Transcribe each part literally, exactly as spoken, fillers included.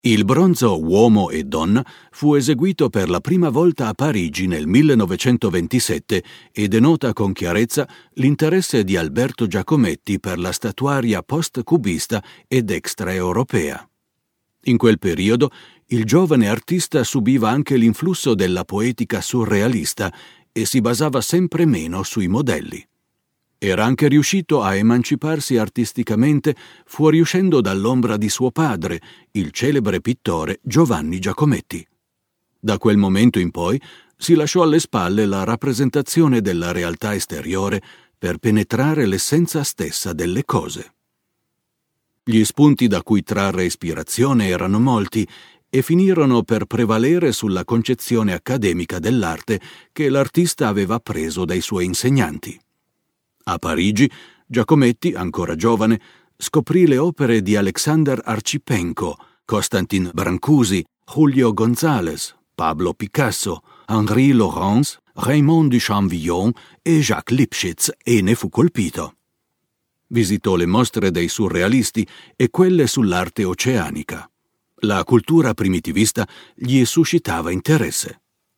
Il bronzo Uomo e donna fu eseguito per la prima volta a Parigi nel millenovecentoventisette e denota con chiarezza l'interesse di Alberto Giacometti per la statuaria post-cubista ed extraeuropea. In quel periodo il giovane artista subiva anche l'influsso della poetica surrealista e si basava sempre meno sui modelli. Era anche riuscito a emanciparsi artisticamente fuoriuscendo dall'ombra di suo padre, il celebre pittore Giovanni Giacometti. Da quel momento in poi si lasciò alle spalle la rappresentazione della realtà esteriore per penetrare l'essenza stessa delle cose. Gli spunti da cui trarre ispirazione erano molti e finirono per prevalere sulla concezione accademica dell'arte che l'artista aveva preso dai suoi insegnanti. A Parigi, Giacometti, ancora giovane, scoprì le opere di Alexander Archipenko, Constantin Brancusi, Julio González, Pablo Picasso, Henri Laurens, Raymond Duchamp-Villon e Jacques Lipchitz e ne fu colpito. Visitò le mostre dei surrealisti e quelle sull'arte oceanica. La cultura primitivista gli suscitava interesse.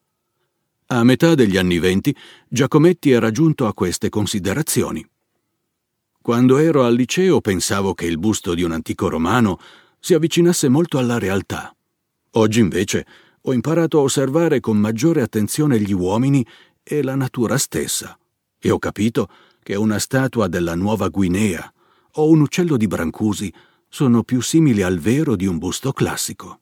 A metà degli anni venti, Giacometti era giunto a queste considerazioni. Quando ero al liceo pensavo che il busto di un antico romano si avvicinasse molto alla realtà. Oggi invece ho imparato a osservare con maggiore attenzione gli uomini e la natura stessa e ho capito che una statua della Nuova Guinea o un uccello di Brancusi sono più simili al vero di un busto classico.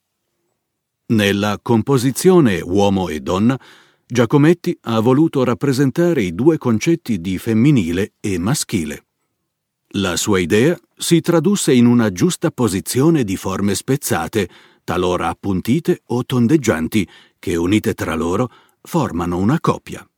Nella composizione Uomo e donna, Giacometti ha voluto rappresentare i due concetti di femminile e maschile. La sua idea si tradusse in una giusta posizione di forme spezzate, talora appuntite o tondeggianti, che unite tra loro formano una coppia.